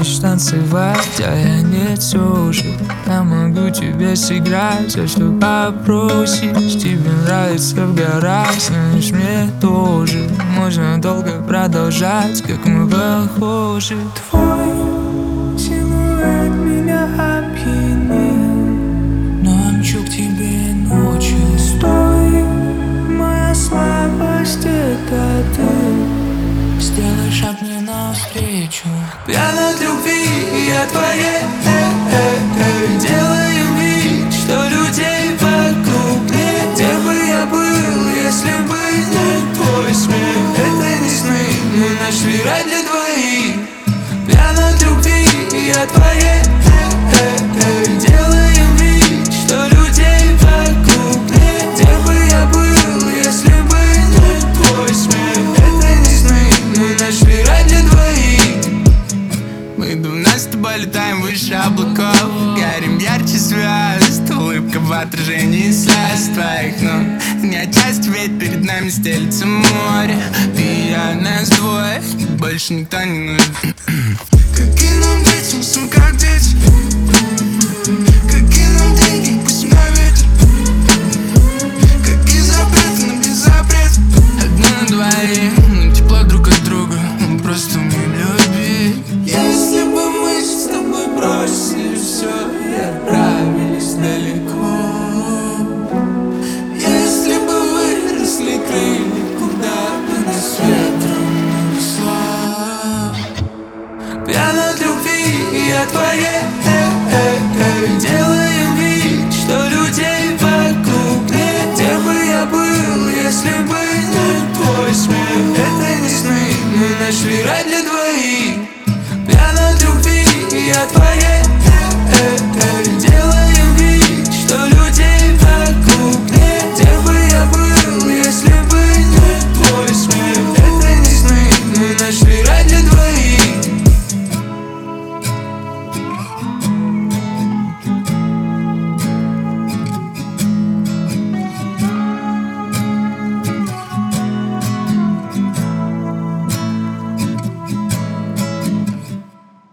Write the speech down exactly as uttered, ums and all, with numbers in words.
умеешь танцевать, а я нет тоже. Я могу тебе сыграть все, что попросишь. Тебе нравится в горах, знаешь, мне тоже. Можно долго продолжать, как мы похожи. Твой силуэт меня опьянил, но мчу к тебе ночью. Стой, моя слабость — это ты. Сделай шаг мне навстречу. Пьяна от любви, я твоей, делаю вид, что людей вокруг нет. Где бы я был, если бы не твой смех? Это не сны, мы нашли рай для двоих. Пьяна от любви, я твоей, делаю вид, что людей вокруг нет. Где бы я был, если бы не твой смех? Это не сны, мы нашли рай для двоих. Мы давно с тобой летаем выше облаков, горим ярче звезд. Улыбка в отражении слез твоих ног. Не отчасти, ведь перед нами стелится море. Ты и я, нас двое, больше никто не нужен. Какие нам дети, мы с ним как дети. Какие нам деньги, пусть на ветер. Какие запреты, нам без запрет. Одно на двоих, ну тепло друг от друга. Мы просто умеем любить. Если бы мы с тобой бросили все и отправились далеко, если бы выросли крылья, куда бы нас ветром унесло. Пьяна от любви, я твоей, делаю вид, что людей вокруг нет. Где бы я был, если бы не твой смех? Это не сны, мы нашли рай для двоих. Пьяна от любви, я твоей.